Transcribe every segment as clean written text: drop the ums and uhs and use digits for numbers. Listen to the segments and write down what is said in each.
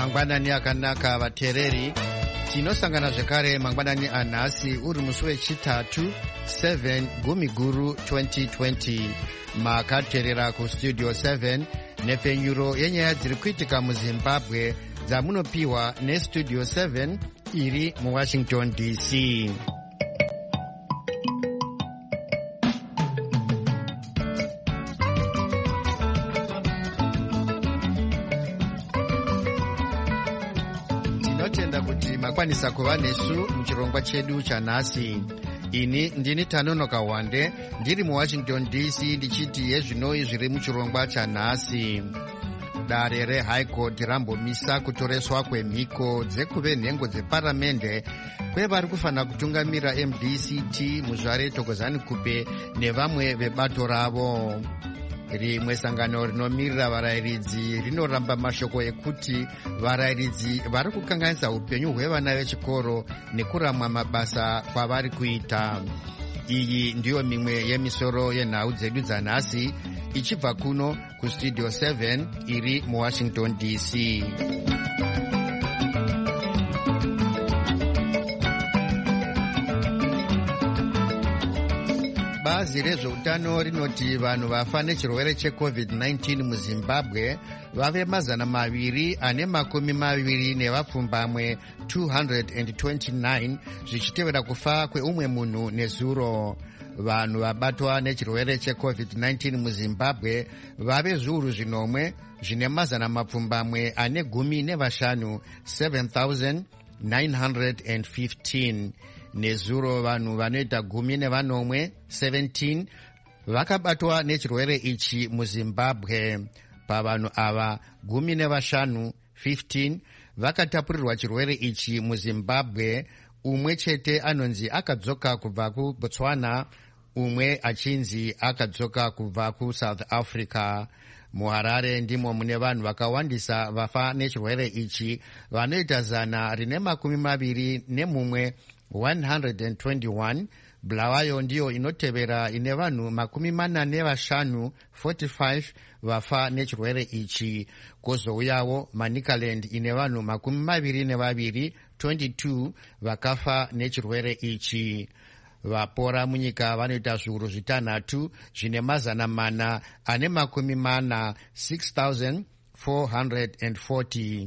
mangwanani akanaka vateereri. Tinosangana zvekare mangwanani anhasi uri musi wechitatu 7 Gumiguru 2020. Makateerera kustudio 7 nepfenyuro yenyaya dziri kuitika muZimbabwe dzamunopiwa nestudio 7 iri muWashington DC. Tinotenda kuti makwanisa kuva nesu muchirongwa chedu chanhasi. Ini ndini Tanonoka Wande ndiri muWashington DC ndichiti yezvinoi zviri muchirongwa chanhasi. Dare reHigh Court rambomisa kutoreswa kwemhiko dzekuve nhengo dzeparamende kwevari kufanira kutungamira MDCT muzvare Thokozani Kupe nevamwe vebato ravo. Rimwe sangano rinomirira varayiridzi rinoramba mashoko ekuti varayiridzi vari kukanganisa upenyu hwevana vechikoro nekuramwa mabasa kwavari kuita. Iyi ndiyo mimwe yemisoro yenhau dzedu dzanhasi ichibva kuno kustudio 7 iri muWashington DC. Bazi rezveutano rinoti vanhu vafa nechirwere cheCovid-19 muZimbabwe vave 220 nevapfumbamwe 229 zvichitevera kufa kweumwe munhu nezuro. Vanhu vabatwa nechirwere cheCovid-19 muZimbabwe vave zviuru zvinomwe zvine 15 7,915. Nezuro vanhu vanoita 10 17 vakabatwa nechirwere ichi muZimbabwe. Pavanhu ava 15 vakatapurirwa chirwere ichi muZimbabwe. Umwe chete anonzi akadzoka kubva kuBotswana, umwe achinzi akadzoka kubva kuSouth Africa. MuHarare ndimo mune vanhu vakawandisa vafa nechirwere ichi vanoita 121 Bulawayo ndiyo inotevera ine vanhu 45 vafa nechirwere ichi. Kozouyawo Manicaland ine vanhu 22 vakafa nechirwere ichi. Vapora munyika vanoita zviuru 6 zvine 440 6,440.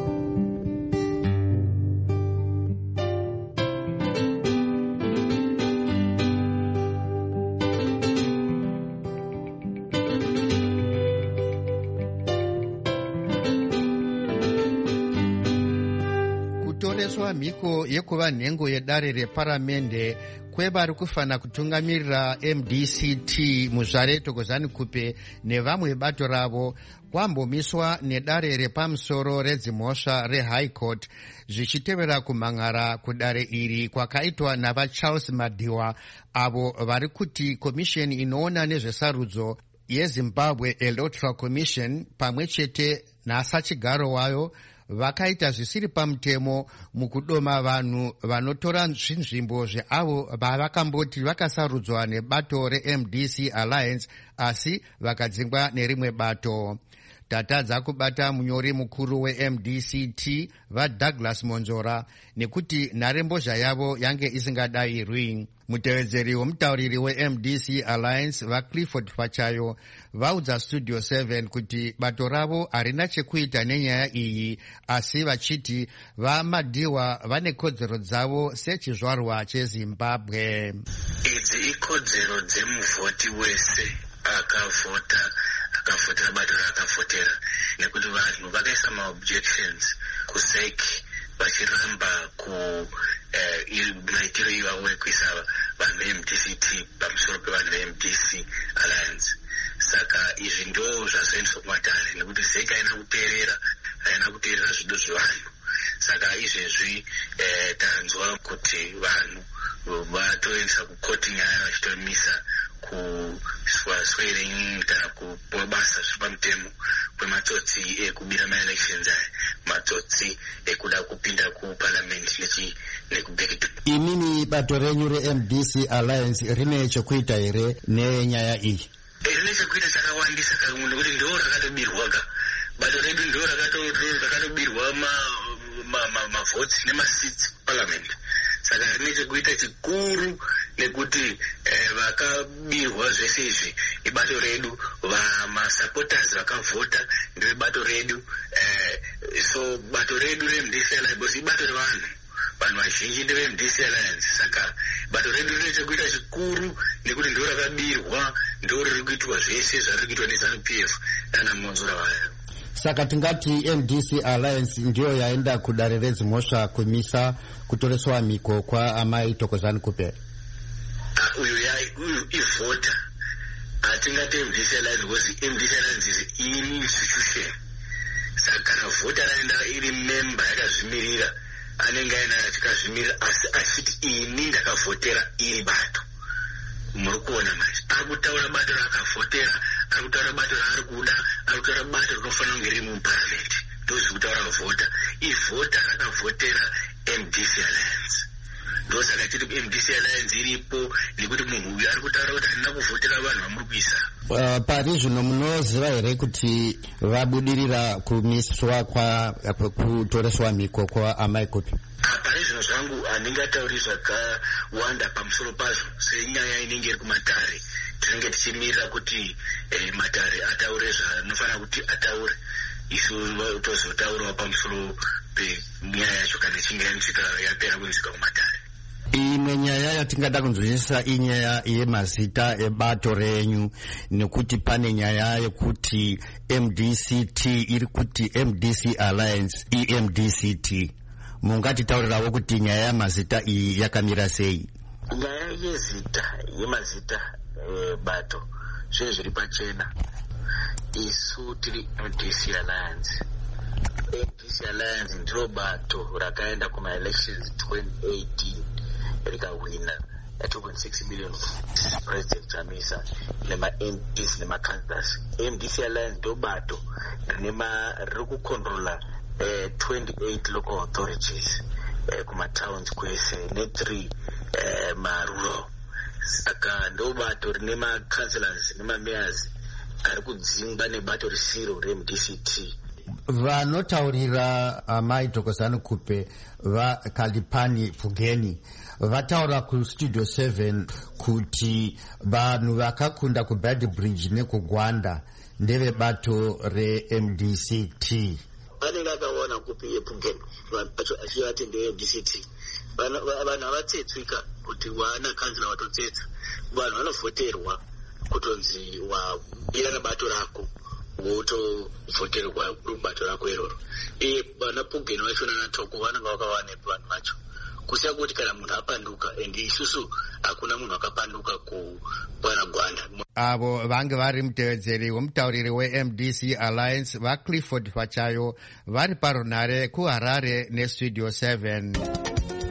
Kutoreswa mhiko yekuva nhengo yedare reparamende kwevari kufanira kutungamirira MDCT muzvare Thokozani Kupe nevamwe vebato ravo kwambomiswa nedare repamusoro redzimhosva reHigh Court zvichitevera kumhan'ara kudare iri kwakaitwa navaCharles Madiwa, avo vari kuti komisheni inoona nezvesarudzo yeZimbabwe Electoral Commission pamwe chete nasachigaro wayo vakaita zvisiri pamutemo mukudoma vanhu vanotora zvinzvimbo zveavo vavakamboti vakasarudzwa nebato reMDC Alliance asi vakadzingwa nerimwe bato. Tatadza kubata munyori mukuru weMDCT vaDouglas Monzora nekuti nharembozha yavo yange isingadayirwi. Mutevedzeri womutauriri weMDC Alliance vaClifford Pachayo vaudza studio 7 kuti bato ravo harina chekuita nenyaya iyi asi vachiti vaMadiwa vane kodzero dzavo sechizvarwa cheZimbabwe. Idzi ikodzero dzemuvhoti wese akavhotera bato raakavhotera, nekuti vanhu vakaisa maobjections kuseki vachiramba maitiro iwawo ekuisa vanhu veMDCT pamusoro pevanhu veMDC Alliance. Saka izvi ndo zvazoendeswa kumatare nekuti zeki haina kuteerera zvido zvevanhu. Saka izvezvi tanzwa kuti vanhu vatoendesa kukoti nyaya vachitomisa kuswaswering kana kupa basa zvepamutemo kwematsotsi ekubira maelections aya, matsotsi ekuda kupinda kuparliament nekubhekito. Imini bato renyu reMDC Alliance rine chekuita here nenyaya iyi? Rine chekuita chakawandisa kamunhu kuti ndo rakatobirwaga bato redu ndo rakatobirwa mavhotsi nemasitsi parliament. Saka rine chekuita chikuru nekuti vakabirwa zvese izvi ibato redu, vamasupporters vakavhota ndevebato redu. So bato redu reMDC Alliance ibato revanhu, vanhu vazhinji ndeveMDC Alliance. Saka bato redu rine chekuita chikuru nekuti ndo rakabirwa, ndo riri kuitwa zvese zvariri kuitwa neZANU-PF nana Monzora vaya. Saka tingati MDC Alliance ndiyo yaenda kudare redzimhosva kumisa kutoreswa miko kwa Amai Thokozani Kupe. Uyu ivhota. Atingati MDC Alliance because MDC Alliance is in institution. Saka kana vhota raenda iri member yakazvimirira, anenge aina yakazvimirira asi achiti ini ndakavhotera iri bato. Muri kuona manje ari kutaura bato rakavhotera, ari kutaura bato raari kuda, ari kutaura bato rinofanira kunge riri muparliament. Ndozviri kutaura vhota. Ivhota rakavhotera MDC Alliance. Ndosaka tiri MDC Alliance iripo nekuti munhu uyu ari kutaura kuti handina kuvhotera vanhu vamuri kuisa. Pari zvino munoziva here kuti vabudirira kumiswa kutoreswa miko kwa Amai Kupe? Pari zvino zvangu handingatauri zvakawanda pamusoro pazvo, senyaya inenge iri kumatare. Tinenge tichimirira kuti matare ataure zvanofanira kuti ataure, isu tozotaurawo pamusoro penyaya yacho kana ichinge yanisvika yapera kunisvika kumatare. Imwe nyaya yatingada kunzwisisa inyaya yemazita ebato renyu, nekuti pane nyaya yekuti MDCT iri kuti MDC Alliance EMDCT. Mungatitaurirawo kuti nyaya yamazita iyi yakamira sei? Nyaya yezita yemazita bato zvinhu zviri pachena. Isu tiri MDC Alliance. MDC Alliance ndiro bato rakaenda kuma-elections 2018 rikawina 2.6 million President Chamisa nema-MPs nema-councillors. MDC Alliance ndo bato riri kukontrola 28 local authorities kuma-towns kwese ne3 ma-rural. Saka ndo bato rine ma-councillors nema-mayors ari kudzingwa nebato risiro reMDCT. Vanotaurira Amai Thokozani Kupe vaKalipani Pfugeni vataura kuStudio 7 kuti vanhu vakakunda kuBad Bridge nekugwanda ndevebato reMDCT. Vanenge vakaona kupiye Pfugeni vacho achivati ndeMDCT. Vanhu havatsetswika kuti wana kanzila watotsetsa. Vanhu vanovhoterwa kutonzi wabira bato rako wotovhoterwa rubato rako iroro. Vana Pfugeni vacho nana Thoko vanenge vakawanepo vanhu vacho, kusiya kuti kana munhu apanduka, and isusu hakuna munhu akapanduka kuvana Gwanda. Avo vange vari mutevedzeri wemutauriri weMDC Alliance vaClifford Pachayo vari parunhare kuHarare neStudio 7.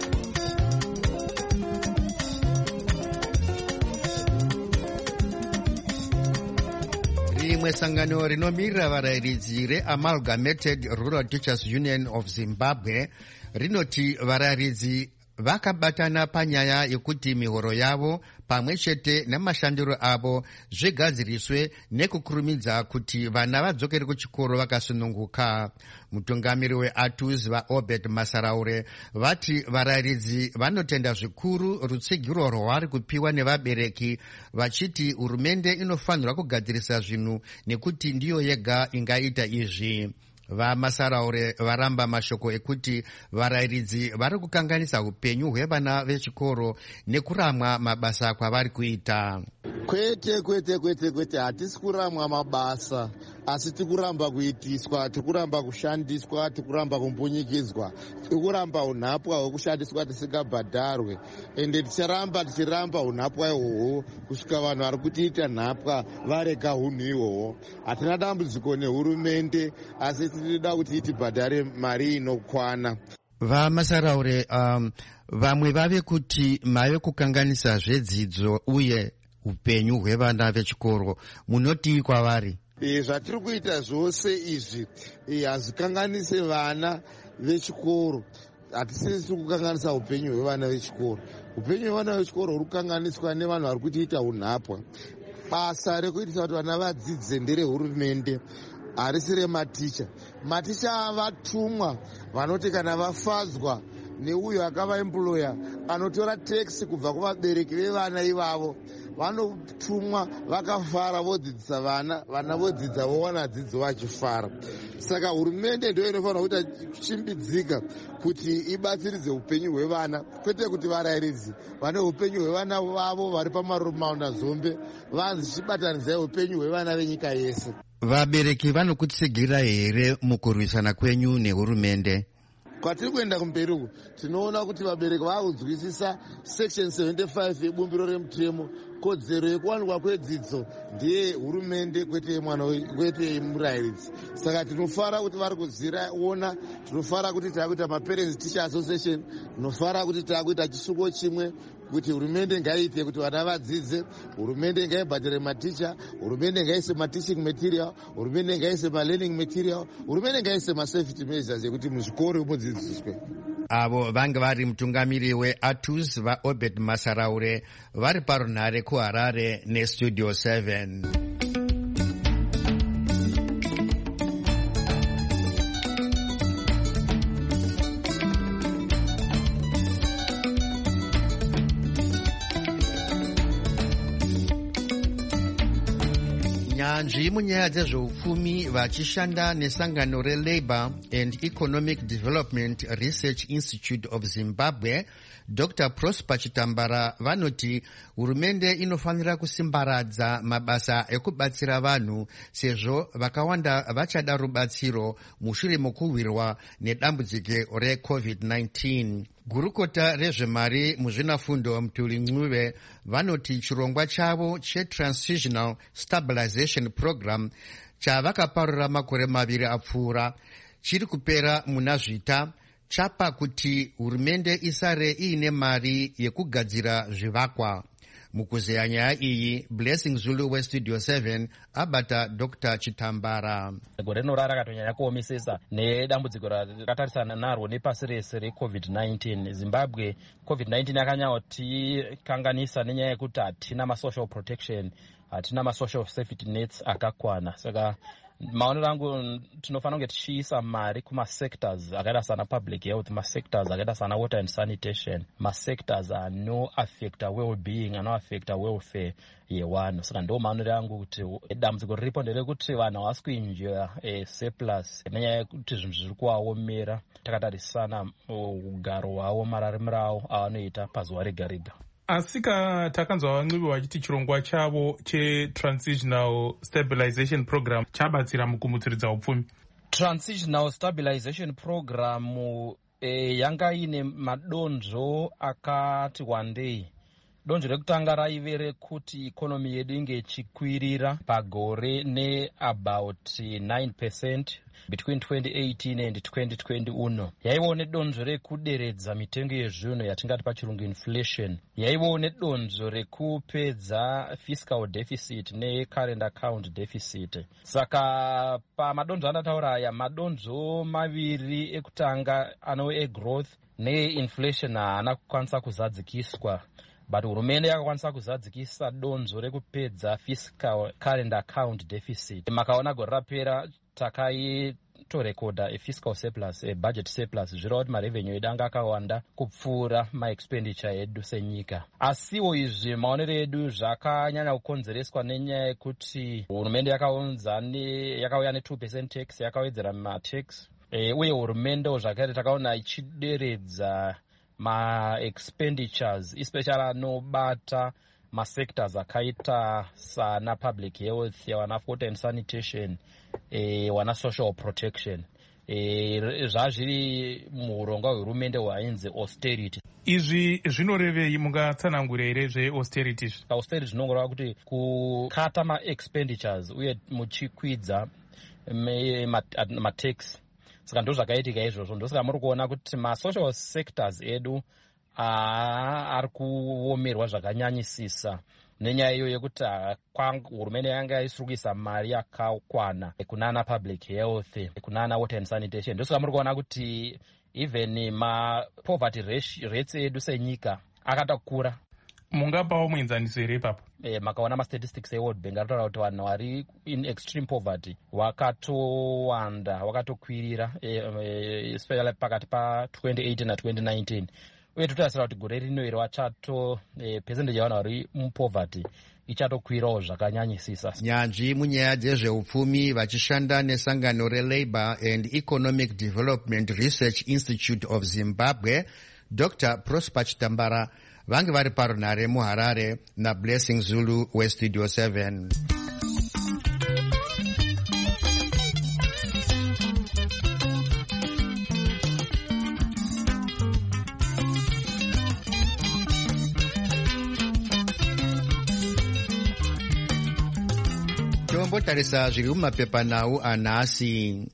Rimwe sangano rinomirira varayiridzi reAmalgamated Rural Teachers Union of Zimbabwe rinoti varayiridzi vakabatana panyaya yekuti mihoro yavo pamwe chete nemashandiro avo zvigadziriswe nekukurumidza kuti vana vadzokere kuchikoro vakasununguka. Mutungamiri weATUS vaObed Masaraure vati varayiridzi vanotenda zvikuru rutsigiro rwavari kupiwa nevabereki, vachiti hurumende inofanirwa kugadzirisa zvinhu nekuti ndiyo yega ingaita izvi. VaMasaraure varamba mashoko ekuti varayiridzi vari kukanganisa upenyu hwevana vechikoro nekuramwa mabasa kwavari kuita. Kwete, hatisi kuramwa mabasa, asi tikuramba kuitiswa, tikuramba kushandiswa, tikuramba kumbunyikidzwa, tikuramba unhapwa hwekushandiswa tisingabhadharwe, ende tichiramba unhapwa ihwohwo kusvika vanhu vari kutiita nhapwa varega unhu ihwohwo. Hatina dambudziko nehurumende, asi tinoda kuti itibhadhare mari inokwana. VaMasaraure, vamwe vave kuti mave kukanganisa zvedzidzo uye upenyu hwevana vechikoro, munoti kwavari? Zvatiri kuita zvose izvi hazvikanganise vana vechikoro. Hatisisi kukanganisa upenyu hwevana vechikoro. Upenyu hwevana vechikoro huri kukanganiswa nevanhu vari kutiita unhapwa. Basa rekuitisa kuti vana vadzidze nderehurumende. harisi rematicha. Maticha vatumwa vanoti kana vafadzwa neuyo akavaemploya anotora tax kubva kuvabereki vevana ivavo, vanotumwa vakafara vodzidzisa vana vodzidza vowana dzidzo vachifara. Saka hurumende ndio inofanira kuita kuchimbidzika kuti ibatsiridze upenyu hwevana, kwete kuti varayiridzi vane upenyu hwevana vavo vari pamarumaunda zombe, vachibatanidza upenyu hwevana venyika yese. Vabereki vanokutsigirira here mukurwisana kwenyu nehurumende? Kwatiri kuenda kumberi uku tinoona kuti vabereki vakunzwisisa section 75 yebumbiro remutemo, kodzero yekuwanikwa kwedzidzo ndiye hurumende kwete murayiridzi. Saka tinofara kuti vari kuziona, tinofara kuti taakuita maparents teacher association, tinofara kuti taakuita chisuko chimwe kuti hurumende ngaiite kuti vana vadzidze, hurumende ngaibhadhare maticha, hurumende ngaise mateaching material, hurumende ngaise malearning material, hurumende ngaise masafety measures ekuti muzvikoro mudzidziswe. Avo vange vari mutungamiri weATUS vaObed Masaraure vari parunhare kuHarare neStudio 7. Nyanzvi munyaya dzezveupfumi vachishanda nesangano reLabour and Economic Development Research Institute of Zimbabwe, Dr. Prosper Chitambara vanoti hurumende inofanira kusimbaradza mabasa ekubatsira vanhu sezvo vakawanda vachada rubatsiro mushure mokuwirwa nedambudziko reCovid-19. Gurukota rezvemari muzvinafundo Mutuli Ncube vanoti chirongwa chavo cheTransitional Stabilization Program chavakaparura makore 2 apfuura chiri kupera muna Zvita chapa kuti hurumende isare iine mari yekugadzira zvivakwa. Mukuzeya nyaya iyi, Blessing Zulu weStudio 7 abata Dr. Chitambara. Gore rino rakatonyanya kuomesesa nedambudziko rakatarisana narwo nepasi rese reCovid-19. Zimbabwe COVID-19 yakanyanya kutikanganisa nenyaya yekuti hatina masocial protection, hatina masocial safety nets akakwana. Saka maonero angu tinofanira kunge tichiisa mari kumasectors akaita sana public health, masectors akaita sana water and sanitation, masectors anoaffecta well-being, anoaffecta welfare yevanhu. Saka ndo maonero angu kuti dambudziko riripo nderekuti vanhu havasi kuenjoya surplus nenyaya yekuti zvinhu zviri kuvaomera takatarisana ugaro hwavo, mararamiro avo avanoita pazuva rega rega. Asika takanzwa vaNcube vachiti chirongwa chavo cheTransitional Stabilization Program chabatsira mukumutsiridza upfumi. Transitional Stabilization Program yanga ine madonzvo akati wandei. Donzvo rekutanga raive rekuti ikonomi yedu inge ichikwirira pagore neabout 9% between 2018 and 2020 uno. Yaivo nedonzvo rekuderedza mitengo yezvinhu yatingati pachirungu inflation. Yaivo nedonzvo rekupedza fiscal deficit necurrent account deficit. Saka pamadonzvo andataura aya, madonzvo maviri ekutanga anove egrowth neinflation haana kukwanisa kuzadzikiswa. But hurumende yakakwanisa kuzadzikisa donzvo rekupedza fiscal current account deficit. Makaona gore rapera takaitorekoda fiscal surplus, budget surplus, zvirova kuti marevenue edu anga akawanda kupfuura maexpenditure edu senyika. Asiwo izvi maonero edu zvakanyanya kukonzereswa nenyaya yekuti hurumende yakauya ne2% tax, yakawedzera matax, uye hurumende zvakare takaona ichideredza ma-expenditures, especially anobata masectors akaita sana public health, wana water and sanitation, wana social protection. Zvazviri muurongwa hwehurumende hwainzi austerity. Izvi zvinorevei, mungatsanangura here zveausterity? Austerity zvinongoreva kuti kukata ma-expenditures uye muchikwidza matax. Saka ndo zvakaitika izvozvo. Ndosaka muri kuona kuti masocial sectors edu ari kuomerwa zvakanyanyisisa nenyaya iyo yekuti hurumende yanga isiri kuisa mari yakakwana kunana public health, kunana water and sanitation. Ndosaka muri kuona kuti even ma-poverty rates edu senyika akatakura. mungapawo muenzaniso here ipapo? Makaona mastatistics eworld bank aritaura kuti vanhu vari in extreme poverty wakatowanda, wakatokwirira especially pakati pa2018 na2019, uye totarasira kuti gore rino iri vachato percentage yavanhu vari mupoverty ichatokwirawo zvakanyanyisisa. Nyanzvi munyaya dzezveupfumi vachishanda nesangano reLabour and Economic Development Research Institute of Zimbabwe, Dr. Prosper Chitambara, vange vari parunhare muHarare naBlessing Zulu weStudio 7. Tombotarisa zviri mumapepanhau anhasi.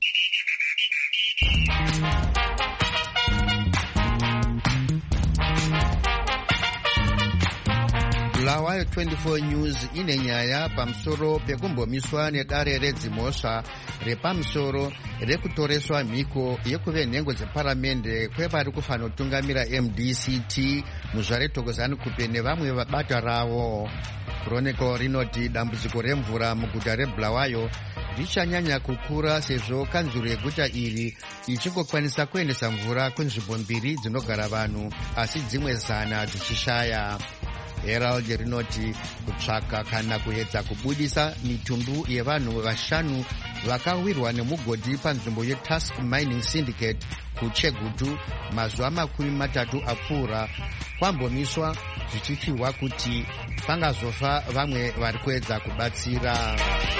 Bulawayo 24 News ine nyaya pamusoro pekumbomiswa nedare redzimhosva repamusoro rekutoreswa mhiko yekuve nhengo dzeparamende kwevari kufanotungamira MDCT muzvare Thokozani-Kupe nevamwe vabata ravo. Chronicle rinoti dambudziko remvura muguta reBulawayo richanyanya kukura sezvo kanzuro yeguta iri ichingokwanisa kuendesa mvura kunzvimbo mbiri dzinogara vanhu asi dzimwe zana dzichishaya. Herald rinoti kutsvaka kana kuedza kubudisa mitumbu yevanhu vashanu vakawirwa nemugodhi panzvimbo yeTusk Mining Syndicate kuChegutu mazuva 30 apfuura kwambomiswa zvichipfihwa kuti pangazofa vamwe vari kuedza kubatsira.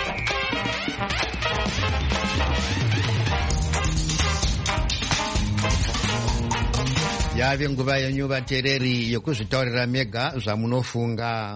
Yave nguva yenyu vateereri yokuzvitaurira mega zvamunofunga.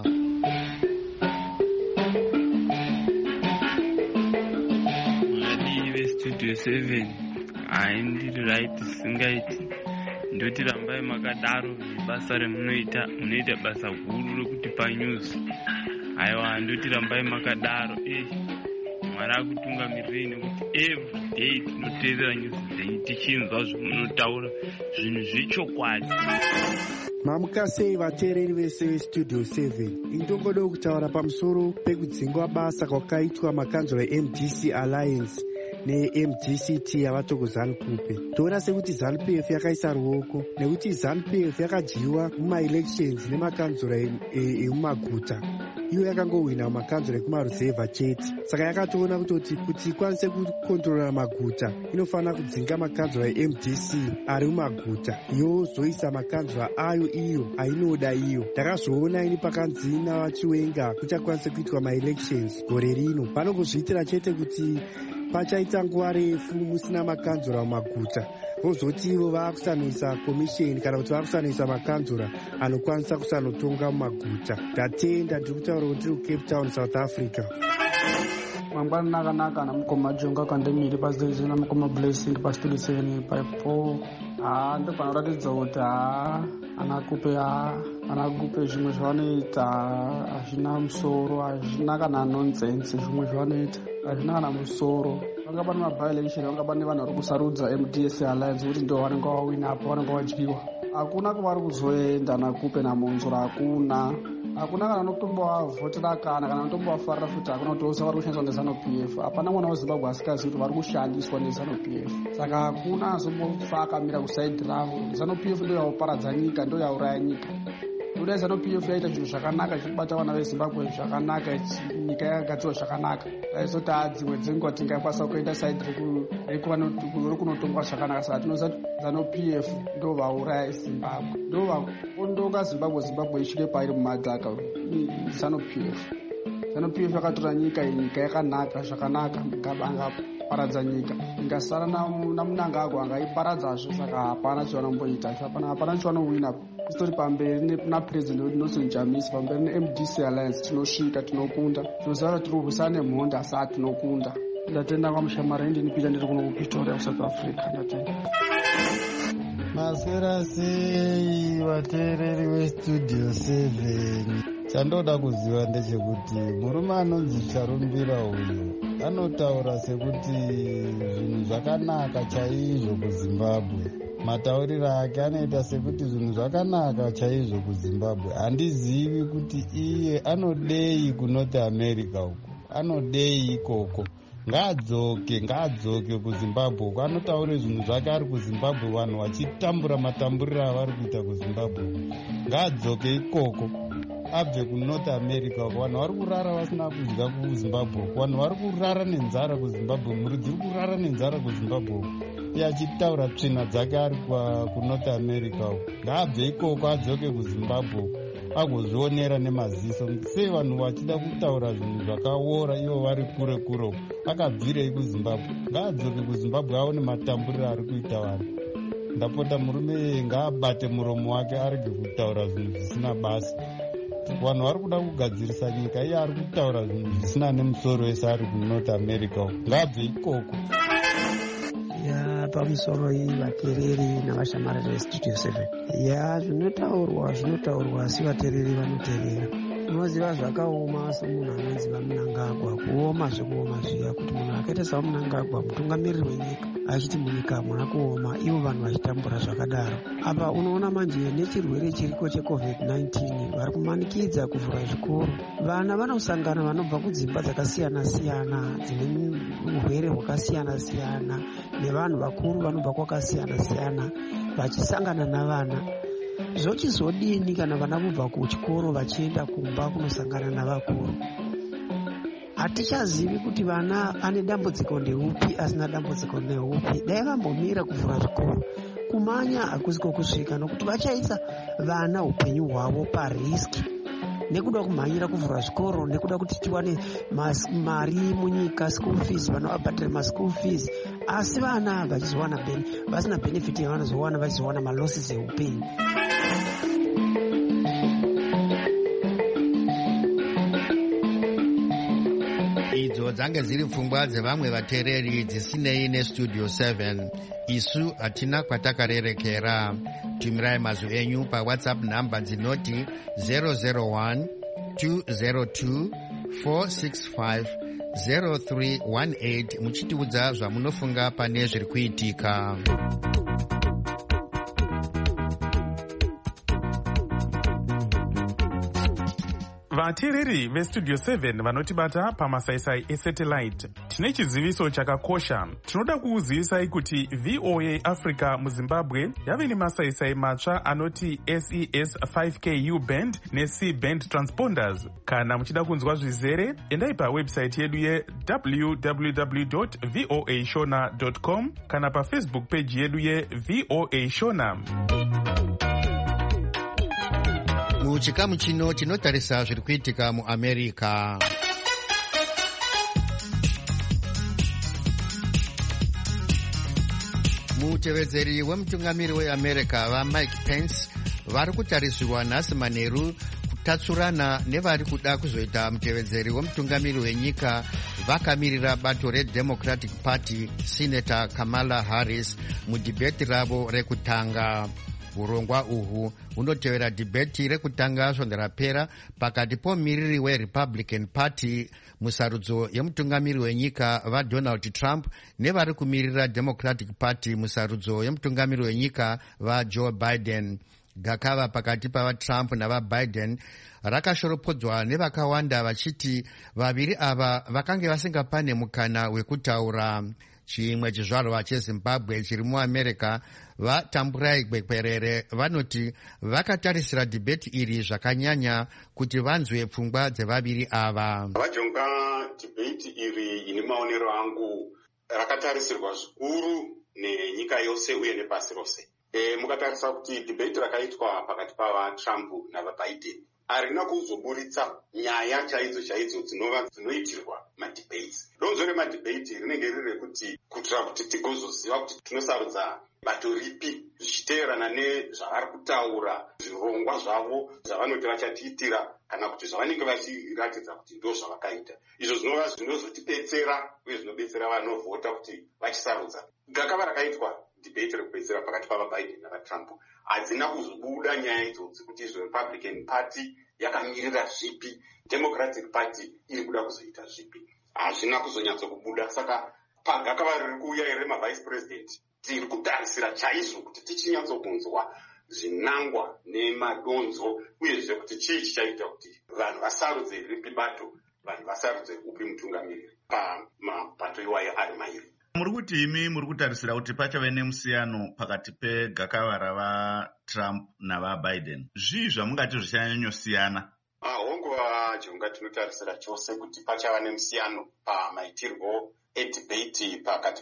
Madivi Studio 7 haindiri right singaiti ndoti rambai makadaro basa remunoita munoita basa guru rekutipa news. Aiwa ndoti rambai makadaro Mwari akutungamirei nekuti every day tinoteerera news dzenyu tichinzwa zvamunotaura zvinhu zvechokwadi. Mamuka sei vateereri vese veStudio 7. Indongoda kutaura pamusoro pekudzingwa basa kwakaitwa makanzuro eMDC Alliance neMDCT yavaThokozani-Kupe. Toona sekuti ZANU-PF yakaisa ruoko nekuti ZANU-PF yakadyiwa mumaelections nemakanzuro emumaguta. Iyo yakangowina mumakanzuro ekumaruzevha chete. Saka yakatoona kuti ikwanise kukontrolera maguta inofanira kudzinga makanzuro eMDC ari mumaguta yozoisa makanzuro ayo iyo ainoda iyo. Ndakazoona ini pakanzi navachiwenga kuchakwanise kuitwa maelections gore rino. Vanongozviitira chete kuti pachaita nguva refu musina makanzura mumaguta vozoti ivo vaakusanoisa komisheni kana kuti vaakusanoisa makanzura anokwanisa kusanotonga mumaguta. Ndatenda ndiri kutaura kuti ndiri kuCape Town, South Africa. Mangwana nakanaka namukoma Jonga kandemiri pasiteji namukoma Blessing paStudio 7 paipo. Ndo panoratidza kuti anakupe zvimwe zvavanoita hazvina musoro, hazvina kana nonsense. Zvimwe zvavanoita hazvina kana musoro. Vanga pane maviolation, vanga pane vanhu vari kusarudza MDC Alliance kuti ndo vanenge vawina apo vanenge vadyiwa. Hakuna kwavari kuzoenda nakupe namunzura, hakuna kana nokutombovhotera kana notombovafarira futi. Hakuna kuti vose vari kushandiswa neZANU-PF. Hapana mwana weZimbabwe asikazivi kuti vari kushandiswa neZANU-PF. Saka hakuna azombofa akamira kusaidhi ravo. ZANU-PF ndo yauparadza nyika, ndo yauraya nyika. Ndoda ZANU-PF yaita zvinhu zvakanaka zvekubata vana veZimbabwe zvakanaka, nyika yakagadzirwa zvakanaka. Daizoti dzimwe dzenguva tingakwanisa kuenda saidhi rekunotongwa zvakanaka. Saka tinoziva kuti ZANU-PF ndo vauraya Zimbabwe, ndo vakondoka Zimbabwe isvike pairi mumadhaka. ZANU-PF yakatora nyika yakanaka zvakanaka, paradza nyika ingasara namunangagwa angaiparadzazve. Saka hapana chavanomboita, hapana chavanowina. Istori pamberi naPresident Nelson Chamisa, pamberi neMDC Alliance tinosvika, tinokunda. Tinoziva kuti tiri kurwisana nemhonda asi hatinokunda. Ndatenda kwamushamari ndinipita ndiri kuno kuPretoria South Africa. Ndatenda. Maswera sei vateereri veStudio 7. Chandoda kuziva ndechekuti murume anonzi Charumbira uyu anotaura sekuti zvinhu zvakanaka chaizvo kuZimbabwe. matauriro ake anoita sekuti zvinhu zvakanaka chaizvo kuzimbabwe. Handizivi kuti iye anodei kunorth america uko, anodei ikoko. Ngaadzoke kuzimbabwe uko, anotaure zvinhu zvake ari kuzimbabwe, vanhu vachitambura matamburiro avari kuita kuzimbabwe. Ngaadzoke ikoko, abve kunorth america uko. Vanhu vari kurara vasina kudya kuzimbabwe uko, vanhu vari kurara nenzara kuzimbabwe, mhuri dziri kurara nenzara kuzimbabwe uko. Iye achitaura tsvina dzake ari kunorth america uko. Ngaabve ikoko adzoke kuzimbabwe uko agozvionera nemaziso sei vanhu vachida kutaura zvinhu zvakaora ivo vari kure kure uko. Akabvirei kuzimbabwe? Ngaadzoke kuzimbabwe aone matamburiro ari kuita vanhu. Ndapota murume ngaabate muromo wake arege kutaura zvinhu zvisina basa. Vanhu vari kuda kugadzirisa nyika, iye ari kutaura zvinhu zvisina nemusoro ese ari kunorth america uko. Ngaabve ikoko. Ya pamusoro vateereri navashamariri vestudio 7. Ya zvinotaurwa asi vateereri vanoteerera. Unoziva zvakaoma somunhu anonziva Mnangagwa, kuoma zvekuoma zviya, kuti munhu akaita saMnangagwa mutungamiriri wenyika achiti munyika hamuna kuoma, ivo vanhu vachitambura zvakadaro. Apa unoona manje nechirwere chiriko cheCovid-19 vari kumanikidza kuvhura zvikoro. Vana vanosangana vanobva kudzimba dzakasiyana-siyana dzine urwere hwakasiyana-siyana, nevanhu vakuru vanobva kwakasiyana-siyana vachisangana navana. Zvochizodini kana vana kubva kuchikoro vachienda kumba kunosangana navakuru? Hatichazivi kuti vana ane dambudziko ndeupi, asina dambudziko ndeupi. Dai vambomira kuvhura zvikoro, kumanya hakusiko kusvika, nokuti vachaisa vana upenyu hwavo pariski nekuda kumhanyira kuvhura zvikoro, nekuda kuti tiwane mari munyika, school fees, vana vabhadhire maschool fees. Asi vana vachizowana vasina benefit yavanozowana, vachizowana malosses eupenyu. Idzo dzange dziri pfungwa dzevamwe vateereri dzisinei nestudio 7. Isu hatina kwatakarerekera. Tumirai mazwi enyu paWhatsApp namba dzinoti 001 202 465 0318 muchitiudza zvamunofunga pane zviri kuitika. Vateereri vestudio 7 vanotibata pamasaisai esatellite, tine chiziviso chakakosha. Tinoda kukuzivisai kuti VOA Africa muZimbabwe yave nemasaisai matsva anoti SES 5KU band neC band transponders. Kana muchida kunzwa zvizere, endai pawebsite yedu www.voashona.com kana pafacebook page yedu yeVOA Shona. Muchikamu chino tinotarisa zviri kuitika muAmerica. Mutevedzeri wemutungamiri weAmerica vaMike Pence vari kutarisirwa nhasi manheru kutatsurana nevari kuda kuzoita mutevedzeri wemutungamiri wenyika vakamirira bato reDemocratic Party Senator Kamala Harris mudhibheti ravo rekutanga. Urongwa uhu hunotevera dhibheti rekutanga svonge rapera pakati pomumiriri weRepublican Party musarudzo yemutungamiri wenyika vaDonald Trump nevari kumirira Democratic Party musarudzo yemutungamiri wenyika vaJoe Biden. Gakava pakati pavaTrump navaBiden rakashoropodzwa nevakawanda vachiti vaviri ava vakange vasingapane mukana wekutaura. Chimwe chizvarwa cheZimbabwe chiri muAmerica vatamburai gwekwerere vanoti vakatarisira dhibheti iri zvakanyanya kuti vanzwe pfungwa dzevaviri ava. Vajonga dhibheti iri ine maonero angu rakatarisirwa zvikuru nenyika yose uye nepasi rose. Mukatarisa kuti dhibheti rakaitwa pakati pavaTrump navaBiden harina kuzoburitsa nyaya chaidzo dzinoitirwa madhibeiti. Donzo remadhibeiti rinenge riri rekuti kuitira kuti tigozoziva kuti tinosarudza bato ripi zvichiteerana nezvavari kutaura, zvirongwa zvavo zvavanoti vachatiitira kana kuti zvavanenge vachiratidza kuti ndo zvavakaita. Izvo zvinova zvinozotibetsera uye zvinobetsera vanovhota kuti vachisarudza. Gakava rakaitwa dhibheti rekupedzisira pakati pavaBiden navaTrump hadzina kuzobuda nyaya idzodzi kuti izvo Republican Party yakamirira zvipi, Democratic Party iri kuda kuzoita zvipi. Hazvina kuzonyatso kubuda. Saka pagakava riri kuuya ere mavice president tiri kutarisira chaizvo kuti tichinyatsobvunzwa zvinangwa nemadonzo uyezve kuti chii chichaita kuti vanhu vasarudze ripi bato, vanhu vasarudze upi mutungamiriri pamapato iwayo ari mairi. Muri kuti imi muri kutarisira kuti pachave nemusiyano pakati pegakava vaTrump navaBiden. Zvii zvamungati zvichanyanyosiyana? Honguva jonga tinotarisira chose kuti pachava nemusiyano pamaitirwo edebate pakati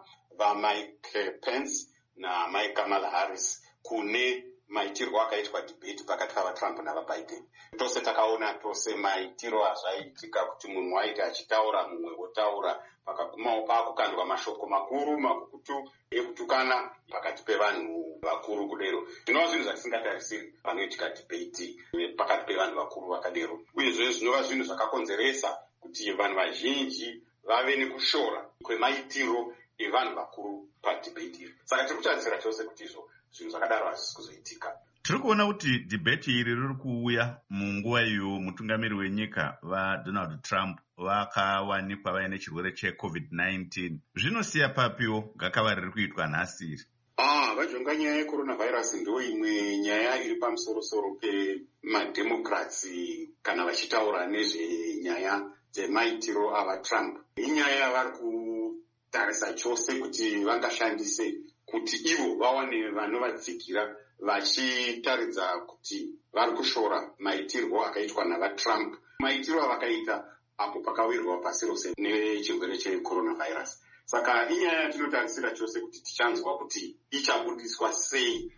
pavaMike Pence naMike Kamala Harris kune maitirwo akaitwa debate pakati pavaTrump navaBiden. Tose takaona tose maitiro azvaiitika kuti munhu waiti achitaura mumwe wotaura, pakagumawo pakukandwa mashoko makuru makukutu ekutukana pakati pevanhu vakuru kudero. Zvinova zvinhu zvatisingatarisiri panoitika debate pakati pevanhu vakuru vakadero, uyezve zvinova zvinhu zvakakonzeresa kuti vanhu vazhinji vave nekushora kwemaitiro evanhu vakuru padebate iri. Saka tiri kutarisira chose kuti izvo zvinhu zvakadaro hazvisi kuzoitika. Tiri kuona kuti debate iri riri kuuya munguva iyo mutungamiri wenyika vaDonald Trump vakawanikwa vaine chirwere cheCovid-19. Zvinosiya papiwo gakava riri kuitwa nhasi iri? Vajonga nyaya yeCoronavirus ndo imwe nyaya iri pamusoro-soro pemadhemokratsi kana vachitaura nezvenyaya dzemaitiro avaTrump. Inyaya yavari kutarisa chose kuti vangashandise kuti ivo vawane vanovatsigira vachitaridza kuti vari kushora maitirwo akaitwa navaTrump, maitiro avakaita apo pakawirwa pasi rose nechirwere cheCoronavirus. Saka inyaya yatinotarisira chose kuti tichanzwa kuti ichabudiswa sei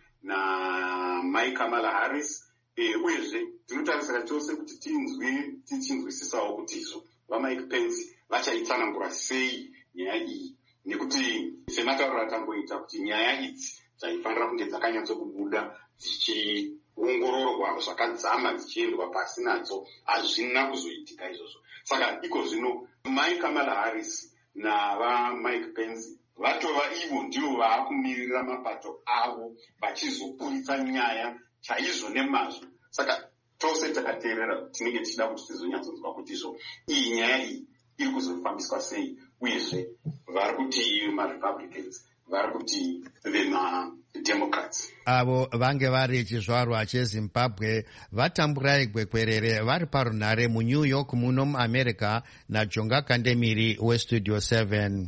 naMike Kamala Harris, uyezve tinotarisira chose kuti tichinzwisisawo kuti izvo vaMike Pence vachaitsanangura sei nyaya iyi, nekuti sematauro atangoita kuti nyaya idzi dzaifanira kunge dzakanyatsokubuda dzichiongororwa zvakadzama dzichiendwa pasi nadzo, hazvina kuzoitika izvozvo. Saka iko zvino Mike Kamala Harris navaMike Pence vatova ivo ndivo vaakumirira mapato avo vachizokuritsa nyaya chaizvo nemazvo. Saka tose takateerera tinenge tichida kuti tizonyatsonzwa kuti izvo iyi nyaya iyi iri kuzofambiswa sei, uyezve vari kuti maRepublicans vari kuti vemaDemocrats avo vange vari chizvarwa cheZimbabwe vatamburai gwekwerere vari parunhare muNew York muno muAmerica naJonga Kandemiri weStudio 7.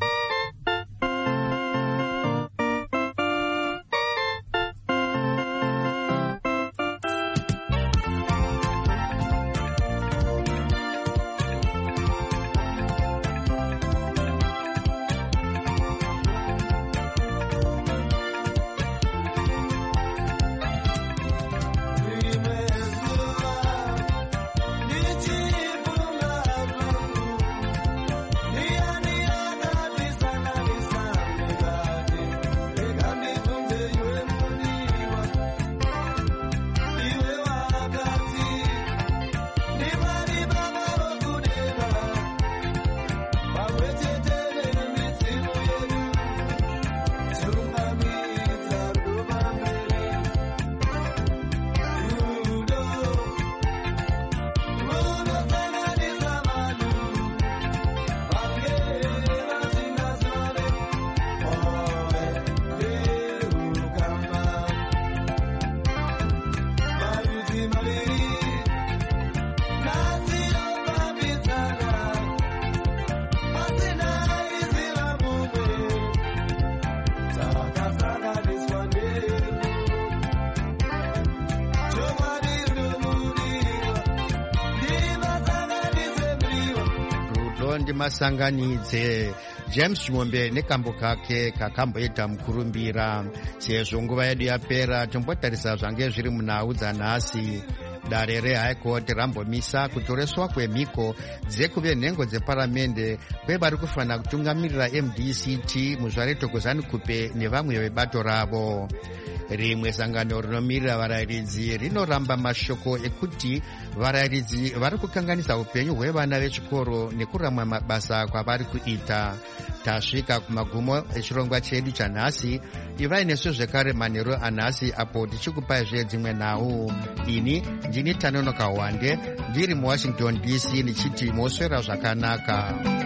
Ndimasanganidze James Chimombe nekambo kake kakamboita mukurumbira. Sezvo nguva yedu yapera tombotarisa zvange zviri munhau dzanhasi. Dare reHigh Court rambomisa kutoreswa kwemhiko dzekuve nhengo dzeparamende kwevari kufanira kutungamirira MDCT muzvare Thokozani Kupe nevamwe vebato ravo. Rimwe sangano rinomirira varayiridzi rinoramba mashoko ekuti varayiridzi vari kukanganisa upenyu hwevana vechikoro nekuramwa mabasa kwavari kuita. Tasvika kumagumo echirongwa chedu chanhasi. Ivai nesu zvekare manheru anhasi apo tichikupaizve dzimwe nhau. Ini ndini Tanonoka Wande ndiri muWashington DC ndichiti moswera zvakanaka.